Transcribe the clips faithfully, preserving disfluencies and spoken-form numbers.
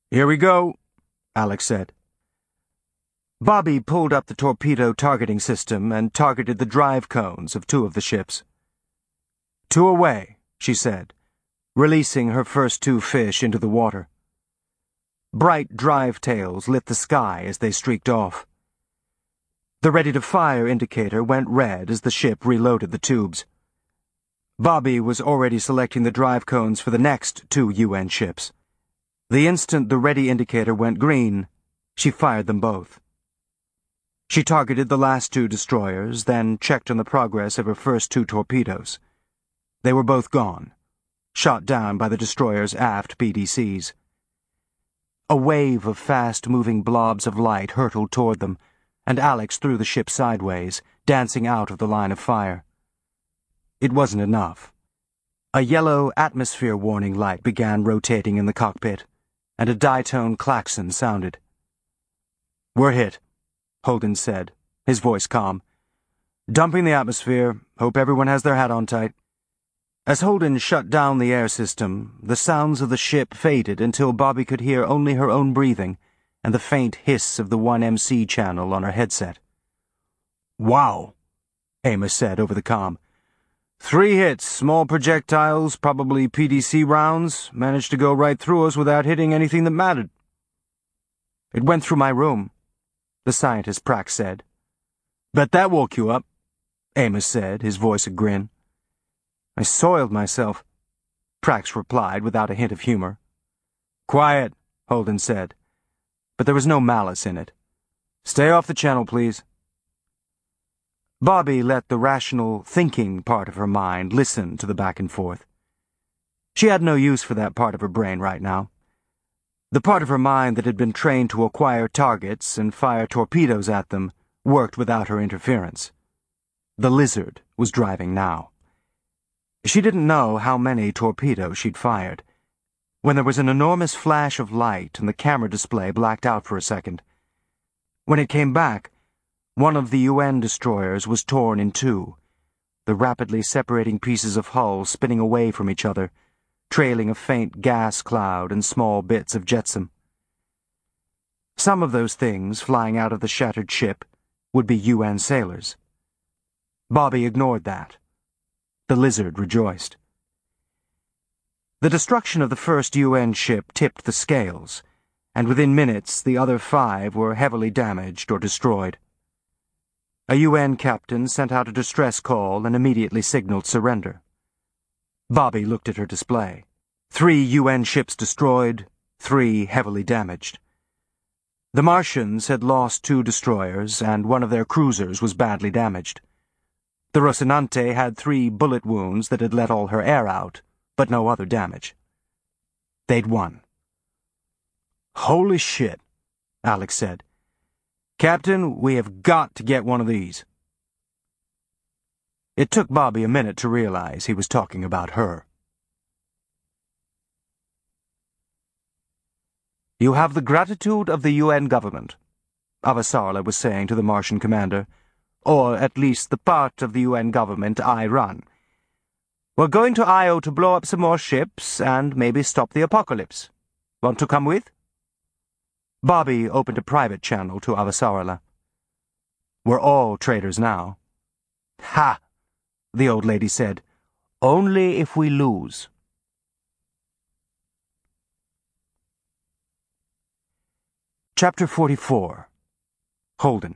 "Here we go," Alex said. Bobby pulled up the torpedo targeting system and targeted the drive cones of two of the ships. "Two away," she said, releasing her first two fish into the water. Bright drive tails lit the sky as they streaked off. The ready-to-fire indicator went red as the ship reloaded the tubes. Bobby was already selecting the drive cones for the next two U N ships. The instant the ready indicator went green, she fired them both. She targeted the last two destroyers, then checked on the progress of her first two torpedoes. They were both gone, shot down by the destroyer's aft P D Cs. A wave of fast-moving blobs of light hurtled toward them, and Alex threw the ship sideways, dancing out of the line of fire. It wasn't enough. A yellow atmosphere warning light began rotating in the cockpit, and a ditone klaxon sounded. "We're hit," Holden said, his voice calm. "Dumping the atmosphere. Hope everyone has their hat on tight." As Holden shut down the air system, the sounds of the ship faded until Bobby could hear only her own breathing and the faint hiss of the one M C channel on her headset. "Wow," Amos said over the comm. "Three hits, small projectiles, probably P D C rounds, managed to go right through us without hitting anything that mattered." "It went through my room," the scientist Prax said. "Bet that woke you up," Amos said, his voice a grin. "I soiled myself," Prax replied without a hint of humor. "Quiet," Holden said, but there was no malice in it. "Stay off the channel, please." Bobby let the rational, thinking part of her mind listen to the back and forth. She had no use for that part of her brain right now. The part of her mind that had been trained to acquire targets and fire torpedoes at them worked without her interference. The lizard was driving now. She didn't know how many torpedoes she'd fired, when there was an enormous flash of light and the camera display blacked out for a second. When it came back, one of the U N destroyers was torn in two, the rapidly separating pieces of hull spinning away from each other, trailing a faint gas cloud and small bits of jetsam. Some of those things flying out of the shattered ship would be U N sailors. Bobby ignored that. The lizard rejoiced. The destruction of the first U N ship tipped the scales, and within minutes the other five were heavily damaged or destroyed. A U N captain sent out a distress call and immediately signaled surrender. Bobby looked at her display. Three U N ships destroyed, three heavily damaged. The Martians had lost two destroyers, and one of their cruisers was badly damaged. The Rocinante had three bullet wounds that had let all her air out, but no other damage. They'd won. "Holy shit," Alex said. "Captain, we have got to get one of these." It took Bobby a minute to realize he was talking about her. "You have the gratitude of the U N government," Avasarala was saying to the Martian commander, "or at least the part of the U N government I run. We're going to Io to blow up some more ships and maybe stop the apocalypse. Want to come with?" Bobby opened a private channel to Avasarala. "We're all traitors now." "Ha!" the old lady said. "Only if we lose." Chapter forty-four. Holden.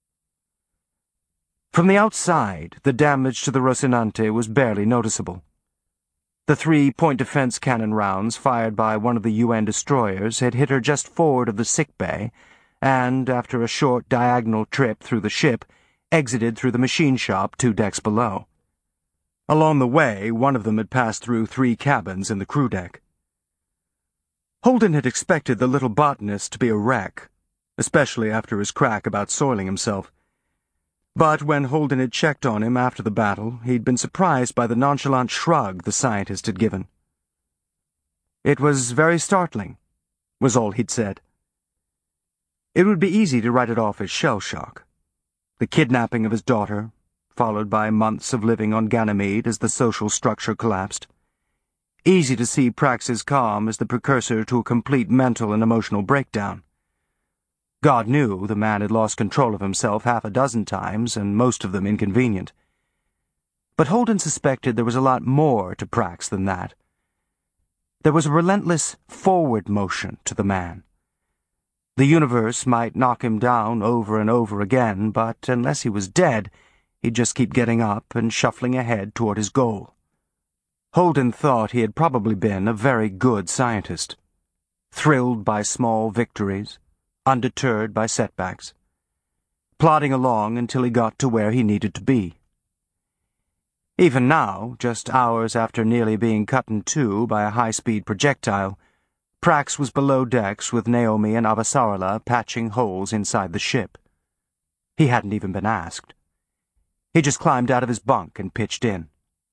From the outside, the damage to the Rocinante was barely noticeable. The three point defense cannon rounds fired by one of the U N destroyers had hit her just forward of the sick bay and, after a short diagonal trip through the ship, exited through the machine shop two decks below. Along the way, one of them had passed through three cabins in the crew deck. Holden had expected the little botanist to be a wreck, especially after his crack about soiling himself. But when Holden had checked on him after the battle, he'd been surprised by the nonchalant shrug the scientist had given. "It was very startling," was all he'd said. It would be easy to write it off as shell shock. The kidnapping of his daughter, followed by months of living on Ganymede as the social structure collapsed. easy to see Prax's calm as the precursor to a complete mental and emotional breakdown. God knew the man had lost control of himself half a dozen times, and most of them inconvenient. But Holden suspected there was a lot more to Prax than that. There was a relentless forward motion to the man. The universe might knock him down over and over again, but unless he was dead, he'd just keep getting up and shuffling ahead toward his goal. Holden thought he had probably been a very good scientist, thrilled by small victories, undeterred by setbacks, plodding along until he got to where he needed to be. Even now, just hours after nearly being cut in two by a high-speed projectile, Prax was below decks with Naomi and Avasarala patching holes inside the ship. He hadn't even been asked. He just climbed out of his bunk and pitched in.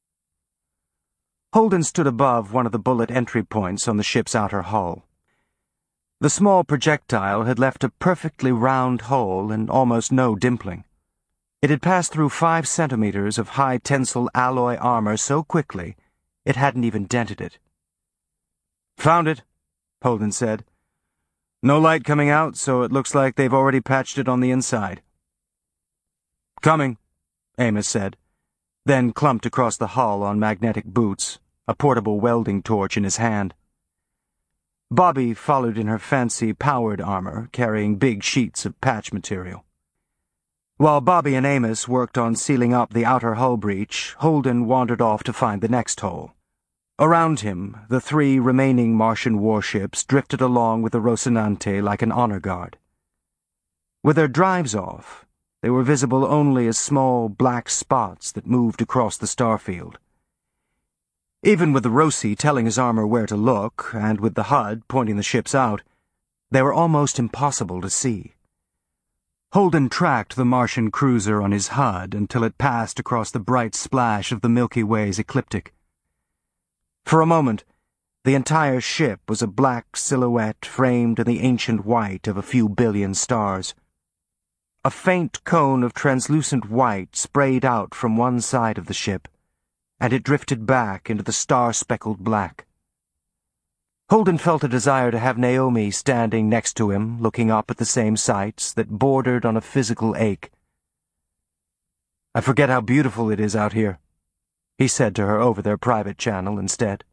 Holden stood above one of the bullet entry points on the ship's outer hull. The small projectile had left a perfectly round hole and almost no dimpling. It had passed through five centimeters of high-tensile alloy armor so quickly it hadn't even dented it. "Found it," Holden said. "No light coming out, so it looks like they've already patched it on the inside." "Coming," Amos said, then clumped across the hull on magnetic boots, a portable welding torch in his hand. Bobby followed in her fancy powered armor, carrying big sheets of patch material. While Bobby and Amos worked on sealing up the outer hull breach, Holden wandered off to find the next hole. Around him, the three remaining Martian warships drifted along with the Rocinante like an honor guard. With their drives off, they were visible only as small black spots that moved across the starfield. Even with the Roci telling his armor where to look, and with the H U D pointing the ships out, they were almost impossible to see. Holden tracked the Martian cruiser on his H U D until it passed across the bright splash of the Milky Way's ecliptic. For a moment, the entire ship was a black silhouette framed in the ancient white of a few billion stars. A faint cone of translucent white sprayed out from one side of the ship, and it drifted back into the star-speckled black. Holden felt a desire to have Naomi standing next to him, looking up at the same sights that bordered on a physical ache. "I forget how beautiful it is out here," he said to her over their private channel instead.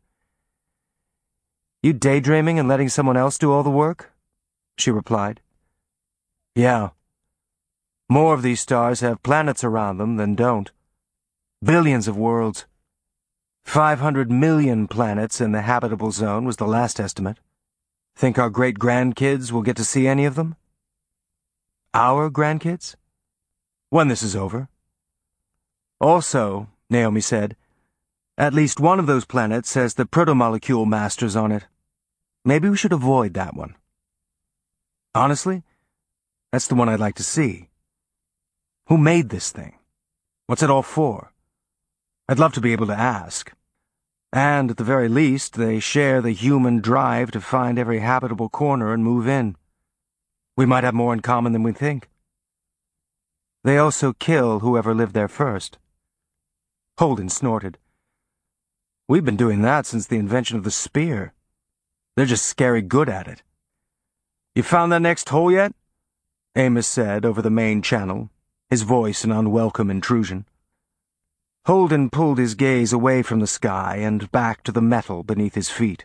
"You daydreaming and letting someone else do all the work?" she replied. "Yeah. More of these stars have planets around them than don't. Billions of worlds. Five hundred million planets in the habitable zone was the last estimate. Think our great-grandkids will get to see any of them?" "Our grandkids?" "When this is over." "Also," Naomi said, "at least one of those planets has the protomolecule masters on it. Maybe we should avoid that one." "Honestly, that's the one I'd like to see. Who made this thing? What's it all for? I'd love to be able to ask. And, at the very least, they share the human drive to find every habitable corner and move in. We might have more in common than we think. They also kill whoever lived there first." Holden snorted. "We've been doing that since the invention of the spear. They're just scary good at it." "You found that next hole yet?" Amos said over the main channel, his voice an unwelcome intrusion. Holden pulled his gaze away from the sky and back to the metal beneath his feet.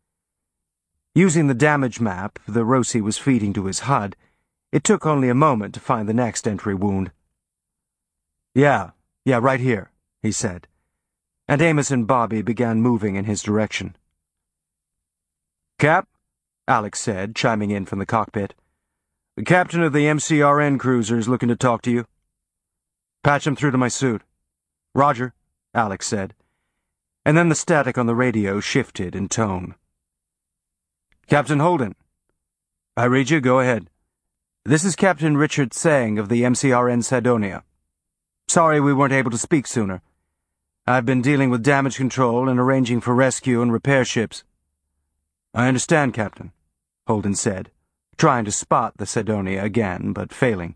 Using the damage map the Roci was feeding to his H U D, it took only a moment to find the next entry wound. Yeah, yeah, right here," he said, and Amos and Bobby began moving in his direction. "Cap," Alex said, chiming in from the cockpit. "The captain of the M C R N cruiser is looking to talk to you." "Patch him through to my suit." "Roger," Alex said, and then the static on the radio shifted in tone. "Captain Holden." "I read you, go ahead. This is Captain Richard Tsang of the M C R N Cydonia. Sorry we weren't able to speak sooner. I've been dealing with damage control and arranging for rescue and repair ships." "I understand, Captain," Holden said, trying to spot the Cydonia again, but failing.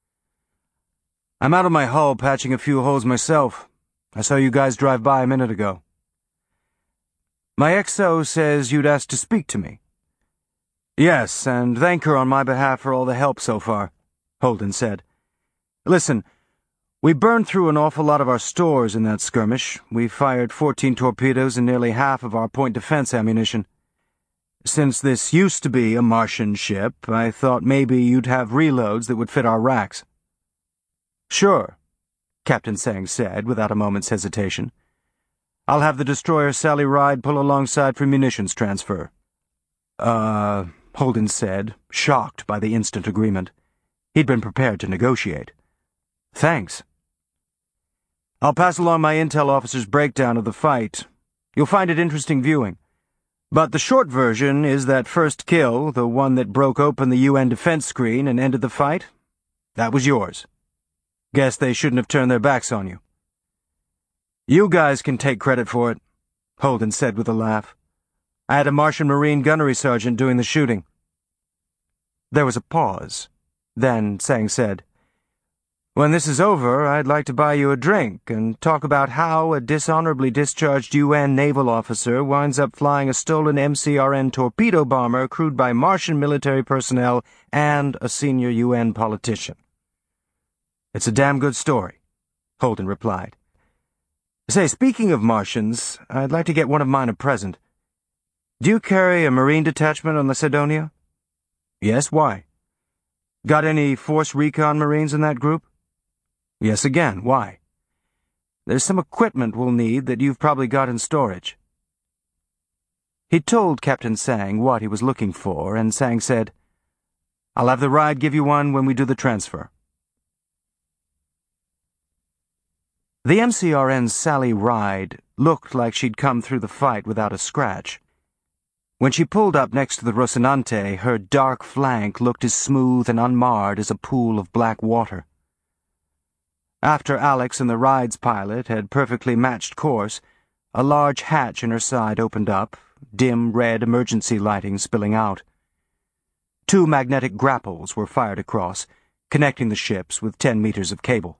"I'm out of my hull patching a few holes myself. I saw you guys drive by a minute ago." My X O says you'd asked to speak to me. Yes, and thank her on my behalf for all the help so far, Holden said. Listen, we burned through an awful lot of our stores in that skirmish. We fired fourteen torpedoes and nearly half of our point defense ammunition. Since this used to be a Martian ship, I thought maybe you'd have reloads that would fit our racks. Sure, Captain Tsang said without a moment's hesitation. I'll have the destroyer Sally Ride pull alongside for munitions transfer. Uh, Holden said, shocked by the instant agreement. He'd been prepared to negotiate. Thanks. I'll pass along my intel officer's breakdown of the fight. You'll find it interesting viewing. But the short version is that first kill, the one that broke open the U N defense screen and ended the fight, that was yours. Guess they shouldn't have turned their backs on you. You guys can take credit for it, Holden said with a laugh. I had a Martian Marine gunnery sergeant doing the shooting. There was a pause. Then Tsang said, When this is over, I'd like to buy you a drink and talk about how a dishonorably discharged U N naval officer winds up flying a stolen M C R N torpedo bomber crewed by Martian military personnel and a senior U N politician. It's a damn good story, Holden replied. Say, speaking of Martians, I'd like to get one of mine a present. Do you carry a Marine detachment on the Cydonia? Yes, why? Got any Force Recon Marines in that group? Yes again, why? There's some equipment we'll need that you've probably got in storage. He told Captain Tsang what he was looking for, and Tsang said, I'll have the Ride give you one when we do the transfer. The M C R N's Sally Ride looked like she'd come through the fight without a scratch. When she pulled up next to the Rocinante, her dark flank looked as smooth and unmarred as a pool of black water. After Alex and the Ride's pilot had perfectly matched course, a large hatch in her side opened up, dim red emergency lighting spilling out. Two magnetic grapples were fired across, connecting the ships with ten meters of cable.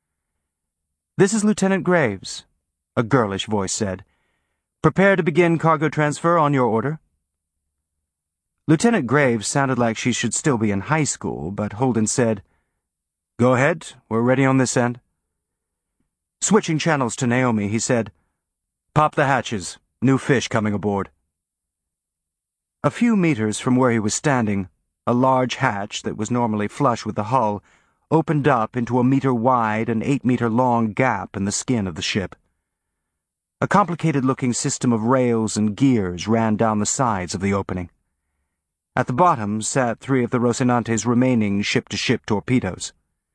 This is Lieutenant Graves, a girlish voice said. Prepare to begin cargo transfer on your order. Lieutenant Graves sounded like she should still be in high school, but Holden said, Go ahead, we're ready on this end. Switching channels to Naomi, he said, Pop the hatches, new fish coming aboard. A few meters from where he was standing, a large hatch that was normally flush with the hull opened up into a meter-wide and eight-meter-long gap in the skin of the ship. A complicated-looking system of rails and gears ran down the sides of the opening. At the bottom sat three of the Rocinante's remaining ship-to-ship torpedoes.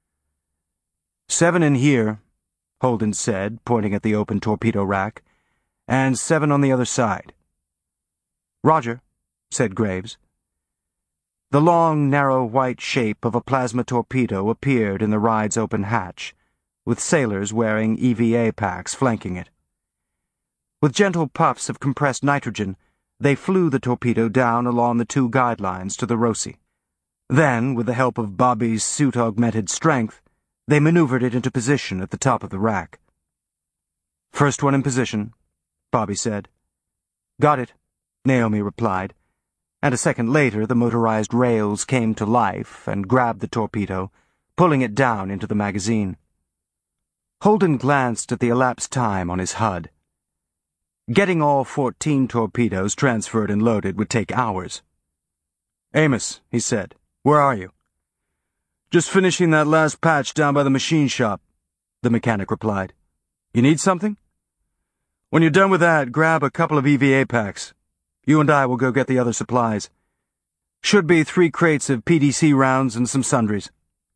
Seven in here, Holden said, pointing at the open torpedo rack, and seven on the other side. Roger, said Graves. The long, narrow white shape of a plasma torpedo appeared in the Ride's open hatch, with sailors wearing E V A packs flanking it. With gentle puffs of compressed nitrogen, they flew the torpedo down along the two guidelines to the Roci. Then, with the help of Bobby's suit-augmented strength, they maneuvered it into position at the top of the rack. First one in position, Bobby said. Got it, Naomi replied, and a second later the motorized rails came to life and grabbed the torpedo, pulling it down into the magazine. Holden glanced at the elapsed time on his H U D. Getting all fourteen torpedoes transferred and loaded would take hours. Amos, he said, where are you? Just finishing that last patch down by the machine shop, the mechanic replied. You need something? When you're done with that, grab a couple of E V A packs. You and I will go get the other supplies. Should be three crates of P D C rounds and some sundries.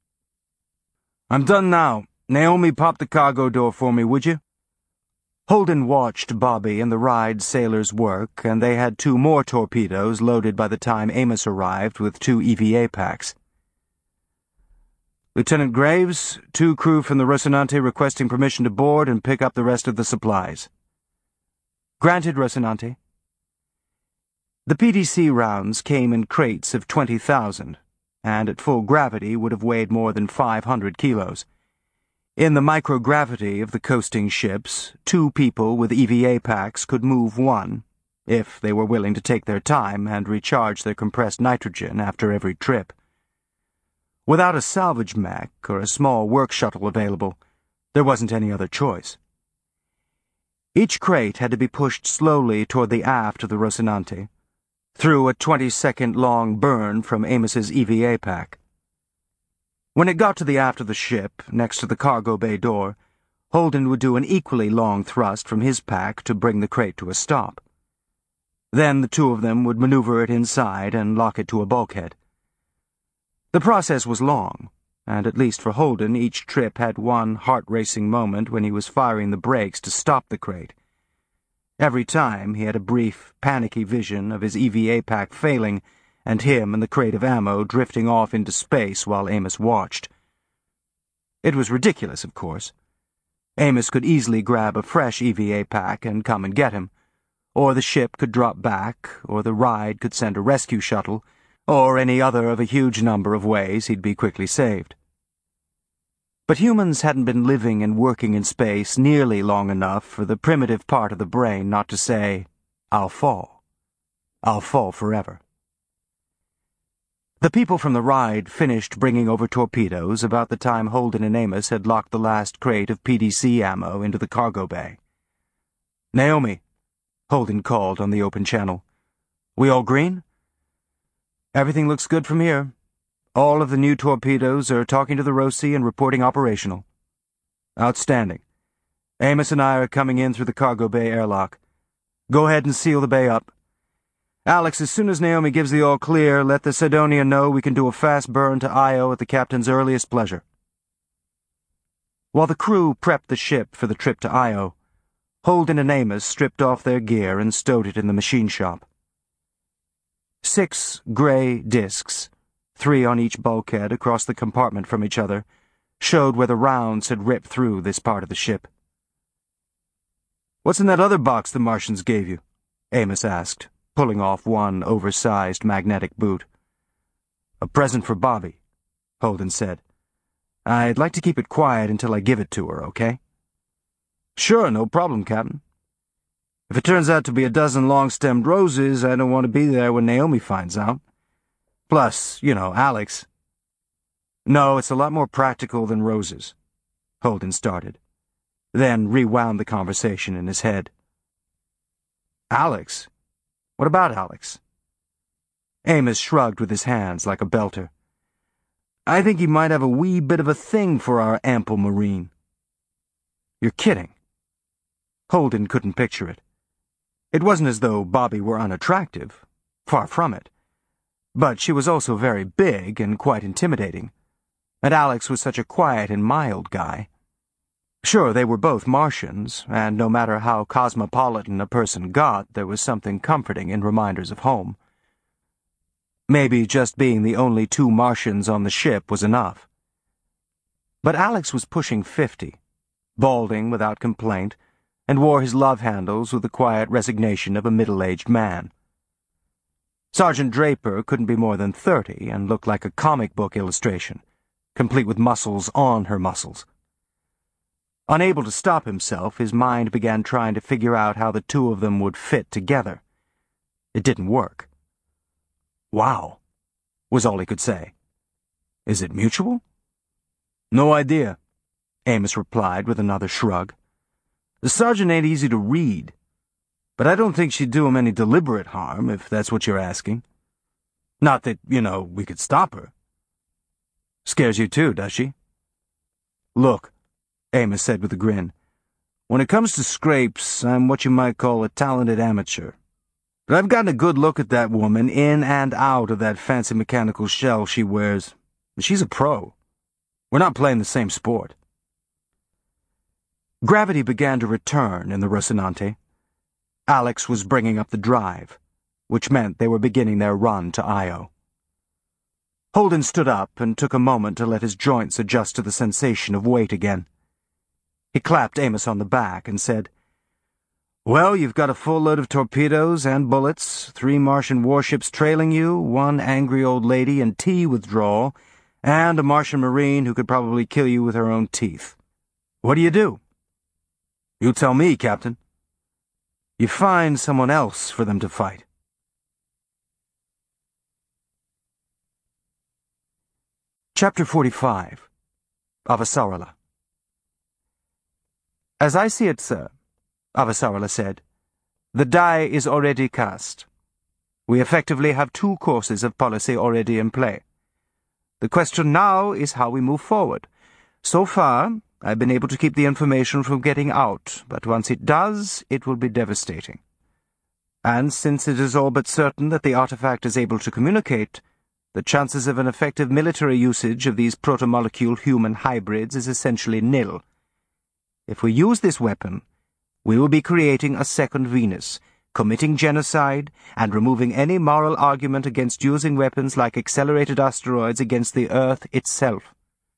I'm done now. Naomi, pop the cargo door for me, would you? Holden watched Bobby and the Ride sailors work, and they had two more torpedoes loaded by the time Amos arrived with two E V A packs. Lieutenant Graves, two crew from the Rocinante requesting permission to board and pick up the rest of the supplies. Granted, Rocinante. The P D C rounds came in crates of twenty thousand, and at full gravity would have weighed more than five hundred kilos. In the microgravity of the coasting ships, two people with E V A packs could move one, if they were willing to take their time and recharge their compressed nitrogen after every trip. Without a salvage mech or a small work shuttle available, there wasn't any other choice. Each crate had to be pushed slowly toward the aft of the Rocinante, through a twenty-second-long burn from Amos's E V A pack. When it got to the aft of the ship, next to the cargo bay door, Holden would do an equally long thrust from his pack to bring the crate to a stop. Then the two of them would maneuver it inside and lock it to a bulkhead. The process was long, and at least for Holden, each trip had one heart-racing moment when he was firing the brakes to stop the crate. Every time he had a brief, panicky vision of his E V A pack failing and him and the crate of ammo drifting off into space while Amos watched. It was ridiculous, of course. Amos could easily grab a fresh E V A pack and come and get him, or the ship could drop back, or the ride could send a rescue shuttle, or any other of a huge number of ways he'd be quickly saved. But humans hadn't been living and working in space nearly long enough for the primitive part of the brain not to say, "I'll fall. I'll fall forever." The people from the ride finished bringing over torpedoes about the time Holden and Amos had locked the last crate of P D C ammo into the cargo bay. "Naomi," Holden called on the open channel. "We all green?" "Everything looks good from here. All of the new torpedoes are talking to the Roci and reporting operational." "Outstanding. Amos and I are coming in through the cargo bay airlock. Go ahead and seal the bay up. Alex, as soon as Naomi gives the all-clear, let the Cydonia know we can do a fast burn to Io at the captain's earliest pleasure." While the crew prepped the ship for the trip to Io, Holden and Amos stripped off their gear and stowed it in the machine shop. Six gray discs, three on each bulkhead across the compartment from each other, showed where the rounds had ripped through this part of the ship. "What's in that other box the Martians gave you?" Amos asked, pulling off one oversized magnetic boot. "A present for Bobby," Holden said. "I'd like to keep it quiet until I give it to her, okay?" "Sure, no problem, Captain. If it turns out to be a dozen long-stemmed roses, I don't want to be there when Naomi finds out. Plus, you know, Alex." "No, it's a lot more practical than roses," Holden started, then rewound the conversation in his head. "Alex? What about Alex?" Amos shrugged with his hands like a belter. "I think he might have a wee bit of a thing for our ample marine." "You're kidding." Holden couldn't picture it. It wasn't as though Bobby were unattractive. Far from it. But she was also very big and quite intimidating. And Alex was such a quiet and mild guy. Sure, they were both Martians, and no matter how cosmopolitan a person got, there was something comforting in reminders of home. Maybe just being the only two Martians on the ship was enough. But Alex was pushing fifty, balding without complaint, and wore his love handles with the quiet resignation of a middle-aged man. Sergeant Draper couldn't be more than thirty and looked like a comic book illustration, complete with muscles on her muscles. Unable to stop himself, his mind began trying to figure out how the two of them would fit together. It didn't work. "Wow," was all he could say. "Is it mutual?" "No idea," Amos replied with another shrug. "The sergeant ain't easy to read, but I don't think she'd do him any deliberate harm, if that's what you're asking. Not that, you know, we could stop her." "Scares you too, does she?" "Look," Amos said with a grin, "when it comes to scrapes, I'm what you might call a talented amateur. But I've gotten a good look at that woman in and out of that fancy mechanical shell she wears. She's a pro. We're not playing the same sport." Gravity began to return in the Rocinante. Alex was bringing up the drive, which meant they were beginning their run to Io. Holden stood up and took a moment to let his joints adjust to the sensation of weight again. He clapped Amos on the back and said, "Well, you've got a full load of torpedoes and bullets, three Martian warships trailing you, one angry old lady in tea withdrawal, and a Martian Marine who could probably kill you with her own teeth. What do you do?" "You tell me, Captain." You find someone else for them to fight. Chapter forty-five. Avasarala. As I see it, sir, Avasarala said, the die is already cast. We effectively have two courses of policy already in play. The question now is how we move forward. So far, I've been able to keep the information from getting out, but once it does, it will be devastating. And since it is all but certain that the artifact is able to communicate, the chances of an effective military usage of these protomolecule human hybrids is essentially nil. If we use this weapon, we will be creating a second Venus, committing genocide, and removing any moral argument against using weapons like accelerated asteroids against the Earth itself.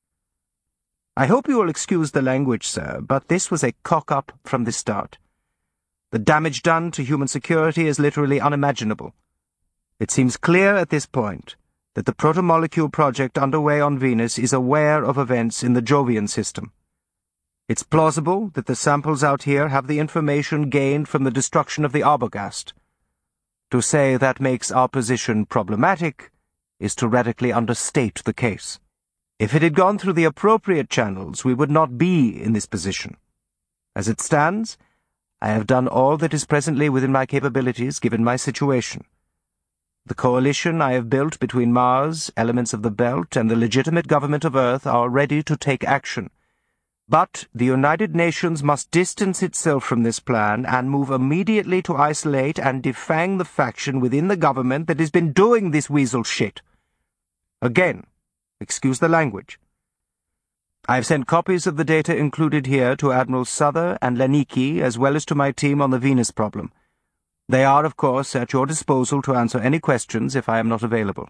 I hope you will excuse the language, sir, but this was a cock-up from the start. The damage done to human security is literally unimaginable. It seems clear at this point that the protomolecule project underway on Venus is aware of events in the Jovian system. It's plausible that the samples out here have the information gained from the destruction of the Arbogast. To say that makes our position problematic is to radically understate the case. If it had gone through the appropriate channels, we would not be in this position. As it stands, I have done all that is presently within my capabilities given my situation. The coalition I have built between Mars, elements of the Belt, and the legitimate government of Earth are ready to take action. But the United Nations must distance itself from this plan and move immediately to isolate and defang the faction within the government that has been doing this weasel shit. Again, excuse the language. I have sent copies of the data included here to Admiral Souther and Leniki, as well as to my team on the Venus problem. They are, of course, at your disposal to answer any questions if I am not available.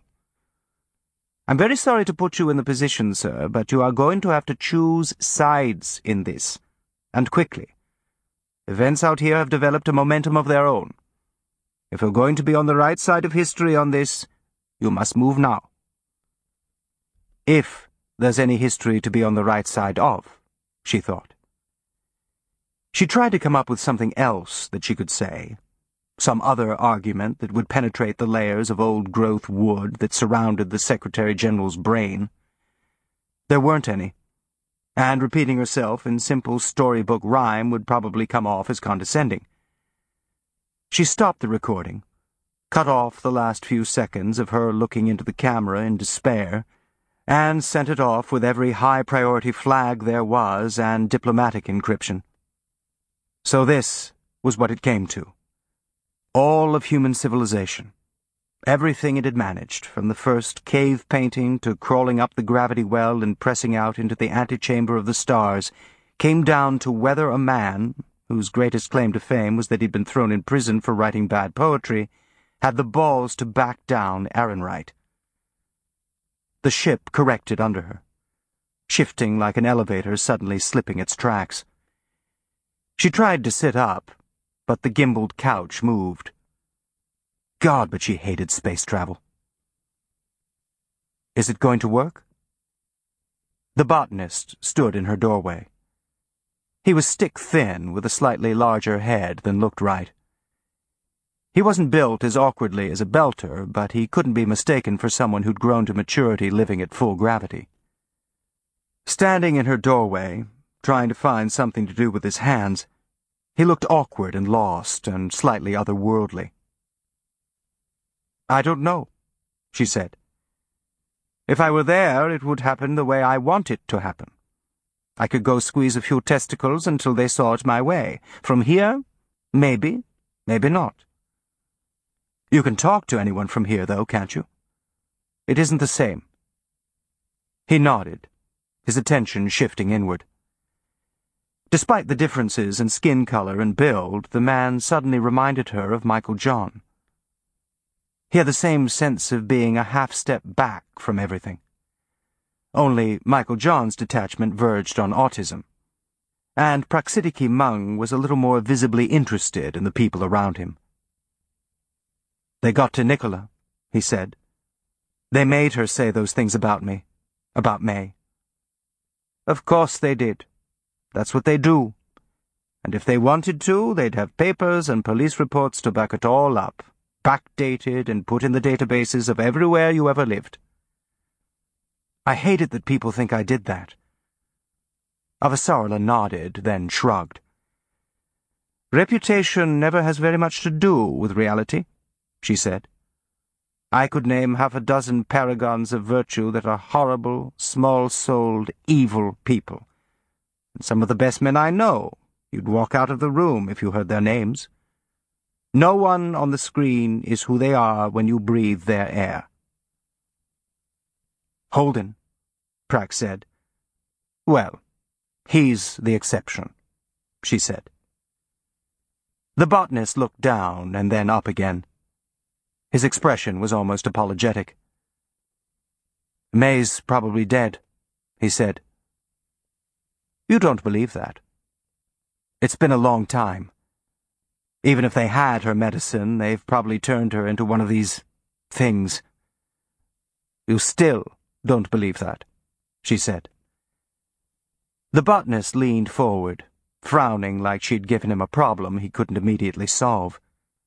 I'm very sorry to put you in the position, sir, but you are going to have to choose sides in this, and quickly. Events out here have developed a momentum of their own. If you're going to be on the right side of history on this, you must move now. If there's any history to be on the right side of, she thought. She tried to come up with something else that she could say, some other argument that would penetrate the layers of old-growth wood that surrounded the Secretary-General's brain. There weren't any, and repeating herself in simple storybook rhyme would probably come off as condescending. She stopped the recording, cut off the last few seconds of her looking into the camera in despair, and sent it off with every high-priority flag there was and diplomatic encryption. So this was what it came to. All of human civilization, everything it had managed, from the first cave painting to crawling up the gravity well and pressing out into the antechamber of the stars, came down to whether a man, whose greatest claim to fame was that he'd been thrown in prison for writing bad poetry, had the balls to back down Ehrenreich. The ship corrected under her, shifting like an elevator suddenly slipping its tracks. She tried to sit up, but the gimbaled couch moved. God, but she hated space travel. Is it going to work? The botanist stood in her doorway. He was stick-thin, with a slightly larger head than looked right. He wasn't built as awkwardly as a belter, but he couldn't be mistaken for someone who'd grown to maturity living at full gravity. Standing in her doorway, trying to find something to do with his hands, he looked awkward and lost and slightly otherworldly. I don't know, she said. If I were there, it would happen the way I want it to happen. I could go squeeze a few testicles until they saw it my way. From here, maybe, maybe not. You can talk to anyone from here, though, can't you? It isn't the same. He nodded, his attention shifting inward. Despite the differences in skin color and build, the man suddenly reminded her of Michael John. He had the same sense of being a half-step back from everything. Only Michael John's detachment verged on autism, and Praxidiki Mung was a little more visibly interested in the people around him. They got to Nicola, he said. They made her say those things about me, about May. Of course they did. That's what they do. And if they wanted to, they'd have papers and police reports to back it all up, backdated and put in the databases of everywhere you ever lived. I hate it that people think I did that. Avasarala nodded, then shrugged. Reputation never has very much to do with reality, she said. I could name half a dozen paragons of virtue that are horrible, small-souled, evil people. And some of the best men I know, you'd walk out of the room if you heard their names. No one on the screen is who they are when you breathe their air. Holden, Prax said. Well, he's the exception, she said. The botanist looked down and then up again. His expression was almost apologetic. May's probably dead, he said. You don't believe that. It's been a long time. Even if they had her medicine, they've probably turned her into one of these things. You still don't believe that, she said. The botanist leaned forward, frowning like she'd given him a problem he couldn't immediately solve.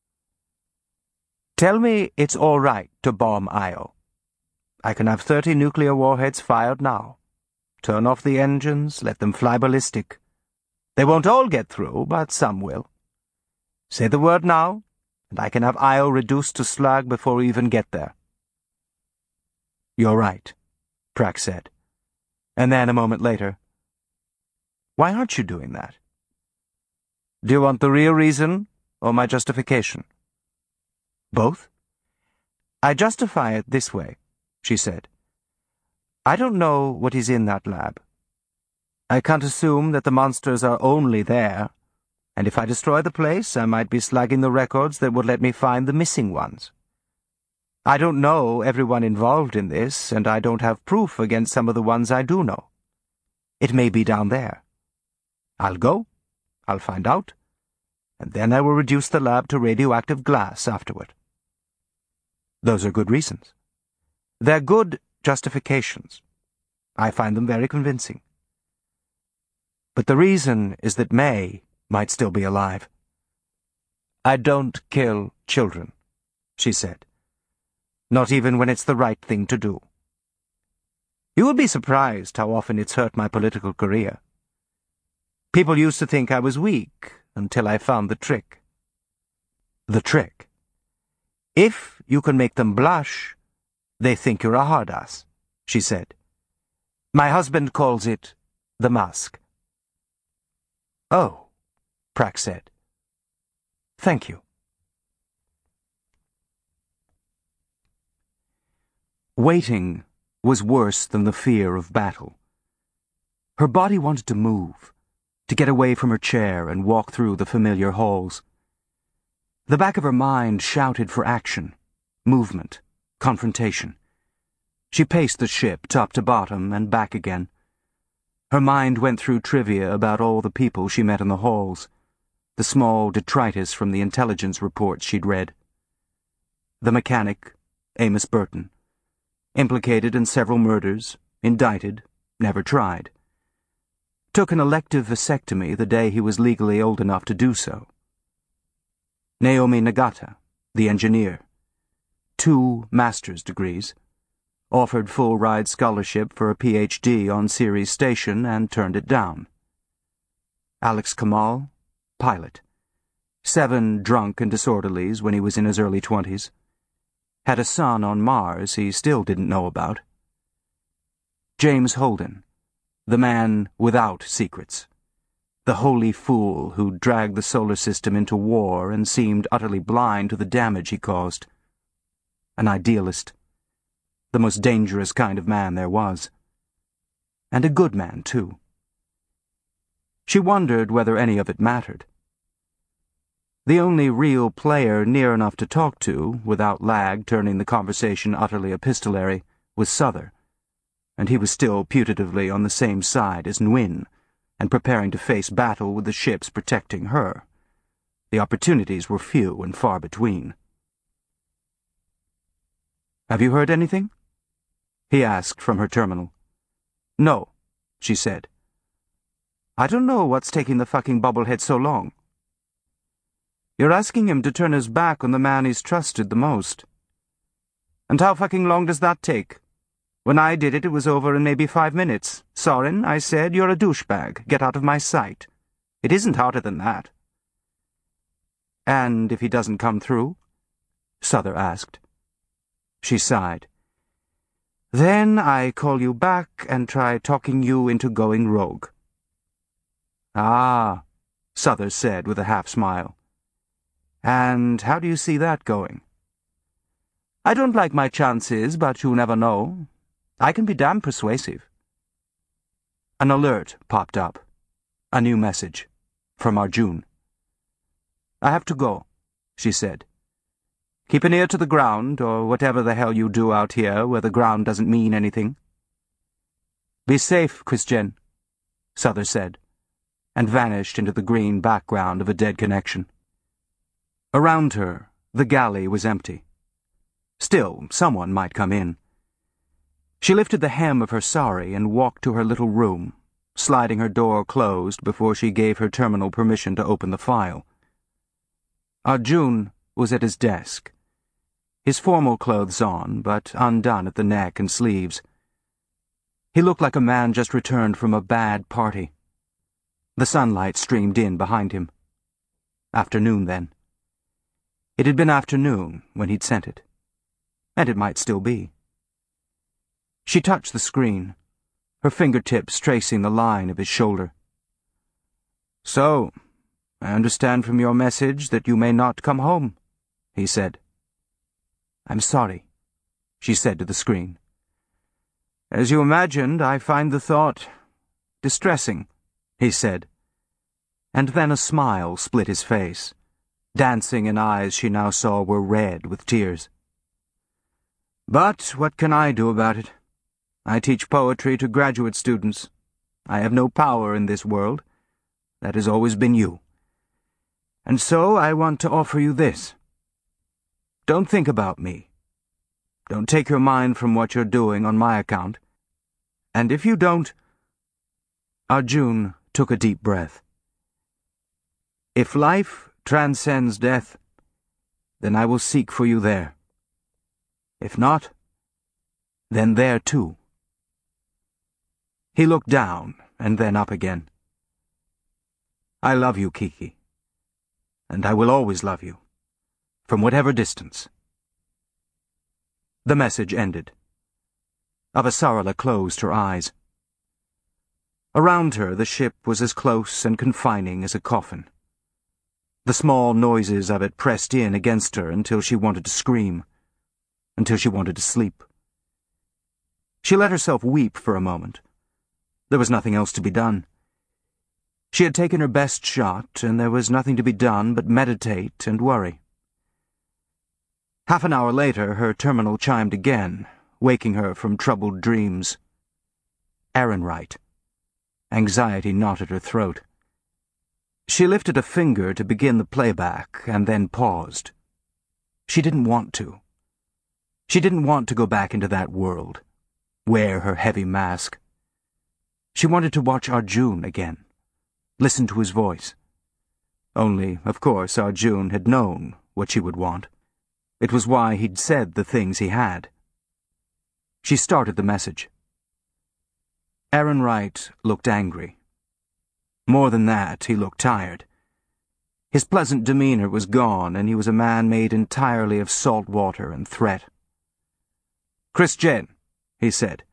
Tell me it's all right to bomb Io. I can have thirty nuclear warheads fired now. Turn off the engines, let them fly ballistic. They won't all get through, but some will. Say the word now, and I can have Io reduced to slag before we even get there. You're right, Prax said. And then, a moment later, why aren't you doing that? Do you want the real reason, or my justification? Both? I justify it this way, she said. I don't know what is in that lab. I can't assume that the monsters are only there, and if I destroy the place, I might be slagging the records that would let me find the missing ones. I don't know everyone involved in this, and I don't have proof against some of the ones I do know. It may be down there. I'll go, I'll find out, and then I will reduce the lab to radioactive glass afterward. Those are good reasons. They're good justifications. I find them very convincing. But the reason is that May might still be alive. I don't kill children, she said. Not even when it's the right thing to do. You would be surprised how often it's hurt my political career. People used to think I was weak until I found the trick. The trick? If you can make them blush, they think you're a hard-ass, she said. My husband calls it the mask. Oh, Prax said. Thank you. Waiting was worse than the fear of battle. Her body wanted to move, to get away from her chair and walk through the familiar halls. The back of her mind shouted for action, movement, confrontation. She paced the ship top to bottom and back again. Her mind went through trivia about all the people she met in the halls, the small detritus from the intelligence reports she'd read. The mechanic, Amos Burton, implicated in several murders, indicted, never tried. Took an elective vasectomy the day he was legally old enough to do so. Naomi Nagata, the engineer. Two master's degrees. Offered full-ride scholarship for a P H D on Ceres Station and turned it down. Alex Kamal, pilot. Seven drunk and disorderlies when he was in his early twenties. Had a son on Mars he still didn't know about. James Holden, the man without secrets. The holy fool who dragged the solar system into war and seemed utterly blind to the damage he caused. An idealist. The most dangerous kind of man there was. And a good man, too. She wondered whether any of it mattered. The only real player near enough to talk to, without lag turning the conversation utterly epistolary, was Souther, and he was still putatively on the same side as Nguyen, and preparing to face battle with the ships protecting her. The opportunities were few and far between. "Have you heard anything?" he asked from her terminal. "No," she said. I don't know what's taking the fucking bobblehead so long. You're asking him to turn his back on the man he's trusted the most. And how fucking long does that take? When I did it, it was over in maybe five minutes. Soren, I said, you're a douchebag. Get out of my sight. It isn't harder than that. And if he doesn't come through? Souther asked. She sighed. Then I call you back and try talking you into going rogue. Ah, Souther said with a half-smile. And how do you see that going? I don't like my chances, but you never know. I can be damn persuasive. An alert popped up. A new message. From Arjun. I have to go, she said. Keep an ear to the ground, or whatever the hell you do out here where the ground doesn't mean anything. Be safe, Christian, Souther said, and vanished into the green background of a dead connection. Around her, the galley was empty. Still, someone might come in. She lifted the hem of her sari and walked to her little room, sliding her door closed before she gave her terminal permission to open the file. Arjun was at his desk, his formal clothes on, but undone at the neck and sleeves. He looked like a man just returned from a bad party. The sunlight streamed in behind him. Afternoon, then. It had been afternoon when he'd sent it. And it might still be. She touched the screen, her fingertips tracing the line of his shoulder. So, I understand from your message that you may not come home, he said. I'm sorry, she said to the screen. As you imagined, I find the thought distressing, he said. And then a smile split his face, dancing in eyes she now saw were red with tears. But what can I do about it? I teach poetry to graduate students. I have no power in this world. That has always been you. And so I want to offer you this. Don't think about me. Don't take your mind from what you're doing on my account. And if you don't... Arjun took a deep breath. If life transcends death, then I will seek for you there. If not, then there too. He looked down and then up again. I love you, Kiki. And I will always love you, from whatever distance. The message ended. Avasarala closed her eyes. Around her the ship was as close and confining as a coffin. The small noises of it pressed in against her until she wanted to scream, until she wanted to sleep. She let herself weep for a moment. There was nothing else to be done. She had taken her best shot, and there was nothing to be done but meditate and worry. Half an hour later, her terminal chimed again, waking her from troubled dreams. Ehrenreich. Anxiety knotted her throat. She lifted a finger to begin the playback, and then paused. She didn't want to. She didn't want to go back into that world, wear her heavy mask. She wanted to watch Arjun again, listen to his voice. Only, of course, Arjun had known what she would want. It was why he'd said the things he had. She started the message. Ehrenreich looked angry. More than that, he looked tired. His pleasant demeanor was gone, and he was a man made entirely of salt water and threat. Christian, he said,